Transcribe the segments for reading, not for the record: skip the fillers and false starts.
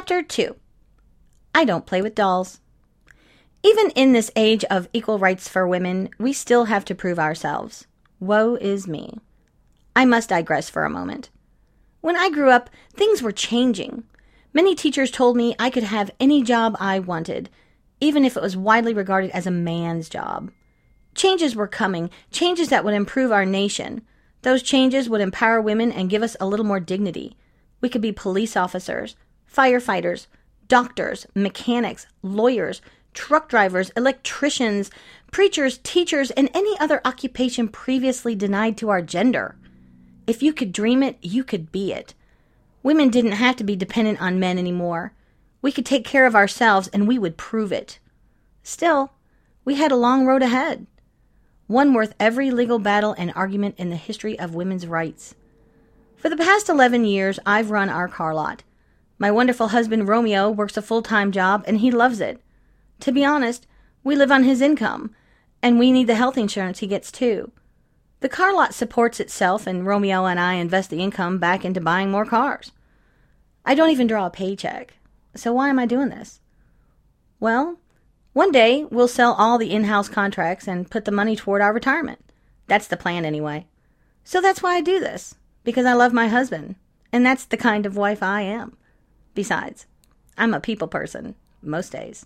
Chapter 2. I don't play with dolls. Even in this age of equal rights for women, we still have to prove ourselves. Woe is me. I must digress for a moment. When I grew up, things were changing. Many teachers told me I could have any job I wanted, even if it was widely regarded as a man's job. Changes were coming, changes that would improve our nation. Those changes would empower women and give us a little more dignity. We could be police officers, firefighters, doctors, mechanics, lawyers, truck drivers, electricians, preachers, teachers, and any other occupation previously denied to our gender. If you could dream it, you could be it. Women didn't have to be dependent on men anymore. We could take care of ourselves, and we would prove it. Still, we had a long road ahead. One worth every legal battle and argument in the history of women's rights. For the past 11 years, I've run our car lot. My wonderful husband, Romeo, works a full-time job, and he loves it. To be honest, we live on his income, and we need the health insurance he gets too. The car lot supports itself, and Romeo and I invest the income back into buying more cars. I don't even draw a paycheck, so why am I doing this? Well, one day we'll sell all the in-house contracts and put the money toward our retirement. That's the plan anyway. So that's why I do this, because I love my husband, and that's the kind of wife I am. Besides, I'm a people person, most days.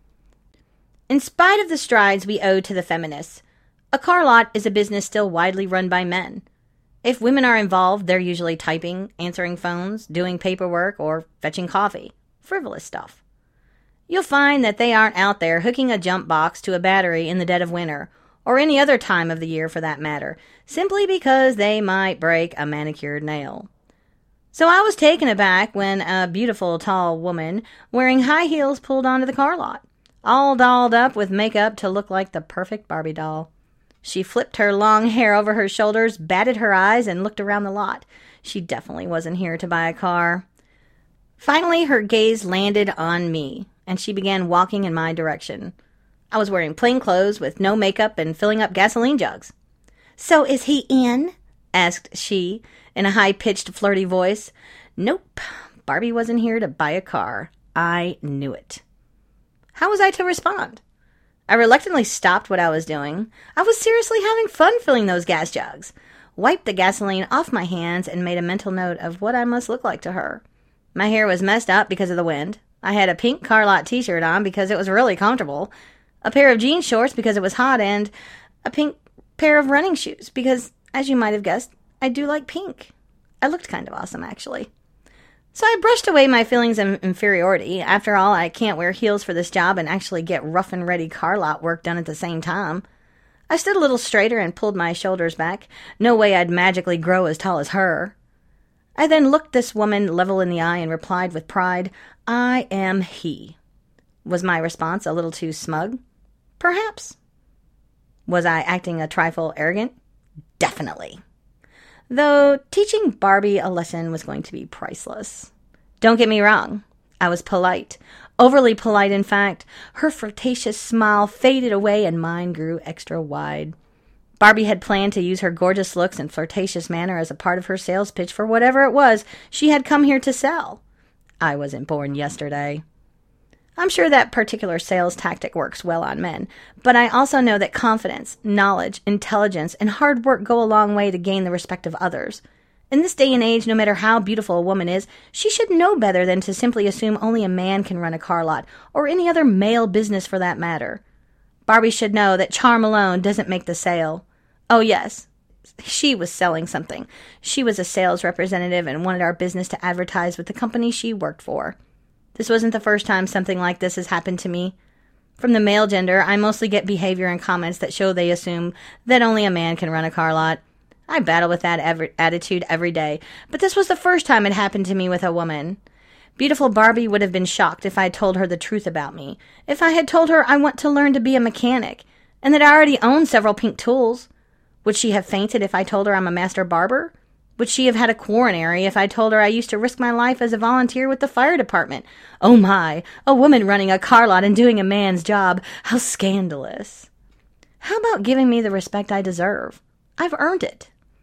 In spite of the strides we owe to the feminists, a car lot is a business still widely run by men. If women are involved, they're usually typing, answering phones, doing paperwork, or fetching coffee. Frivolous stuff. You'll find that they aren't out there hooking a jump box to a battery in the dead of winter, or any other time of the year for that matter, simply because they might break a manicured nail. So I was taken aback when a beautiful, tall woman wearing high heels pulled onto the car lot, all dolled up with makeup to look like the perfect Barbie doll. She flipped her long hair over her shoulders, batted her eyes, and looked around the lot. She definitely wasn't here to buy a car. Finally, her gaze landed on me, and she began walking in my direction. I was wearing plain clothes with no makeup and filling up gasoline jugs. "So is he in?" asked she, in a high-pitched, flirty voice. Nope, Barbie wasn't here to buy a car. I knew it. How was I to respond? I reluctantly stopped what I was doing. I was seriously having fun filling those gas jugs. Wiped the gasoline off my hands and made a mental note of what I must look like to her. My hair was messed up because of the wind. I had a pink car lot t-shirt on because it was really comfortable, a pair of jean shorts because it was hot, and a pink pair of running shoes because, as you might have guessed, I do like pink. I looked kind of awesome, actually. So I brushed away my feelings of inferiority. After all, I can't wear heels for this job and actually get rough and ready car lot work done at the same time. I stood a little straighter and pulled my shoulders back. No way I'd magically grow as tall as her. I then looked this woman level in the eye and replied with pride, "I am he." Was my response a little too smug? Perhaps. Was I acting a trifle arrogant? Definitely. Though teaching Barbie a lesson was going to be priceless. Don't get me wrong. I was polite. Overly polite, in fact. Her flirtatious smile faded away and mine grew extra wide. Barbie had planned to use her gorgeous looks and flirtatious manner as a part of her sales pitch for whatever it was she had come here to sell. I wasn't born yesterday. I'm sure that particular sales tactic works well on men, but I also know that confidence, knowledge, intelligence, and hard work go a long way to gain the respect of others. In this day and age, no matter how beautiful a woman is, she should know better than to simply assume only a man can run a car lot, or any other male business for that matter. Barbie should know that charm alone doesn't make the sale. Oh yes, she was selling something. She was a sales representative and wanted our business to advertise with the company she worked for. This wasn't the first time something like this has happened to me. From the male gender, I mostly get behavior and comments that show they assume that only a man can run a car lot. I battle with that attitude every day, but this was the first time it happened to me with a woman. Beautiful Barbie would have been shocked if I had told her the truth about me. If I had told her I want to learn to be a mechanic, and that I already own several pink tools. Would she have fainted if I told her I'm a master barber? Would she have had a coronary if I told her I used to risk my life as a volunteer with the fire department? Oh my, a woman running a car lot and doing a man's job. How scandalous. How about giving me the respect I deserve? I've earned it.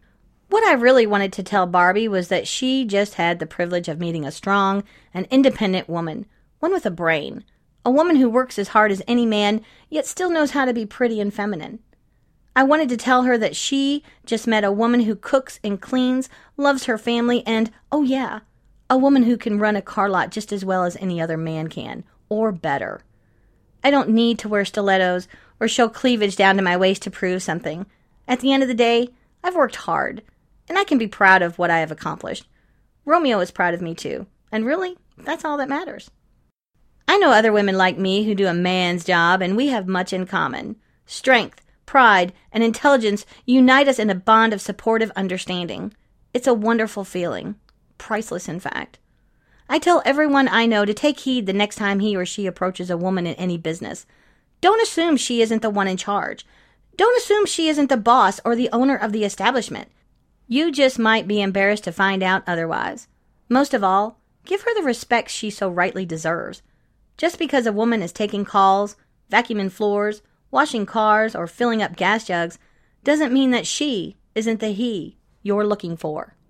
What I really wanted to tell Barbie was that she just had the privilege of meeting a strong and independent woman, one with a brain, a woman who works as hard as any man, yet still knows how to be pretty and feminine. I wanted to tell her that she just met a woman who cooks and cleans, loves her family, and, oh yeah, a woman who can run a car lot just as well as any other man can, or better. I don't need to wear stilettos or show cleavage down to my waist to prove something. At the end of the day, I've worked hard, and I can be proud of what I have accomplished. Romeo is proud of me too, and really, that's all that matters. I know other women like me who do a man's job, and we have much in common. Strength, pride, and intelligence unite us in a bond of supportive understanding. It's a wonderful feeling. Priceless, in fact. I tell everyone I know to take heed the next time he or she approaches a woman in any business. Don't assume she isn't the one in charge. Don't assume she isn't the boss or the owner of the establishment. You just might be embarrassed to find out otherwise. Most of all, give her the respect she so rightly deserves. Just because a woman is taking calls, vacuuming floors, washing cars, or filling up gas jugs doesn't mean that she isn't the he you're looking for.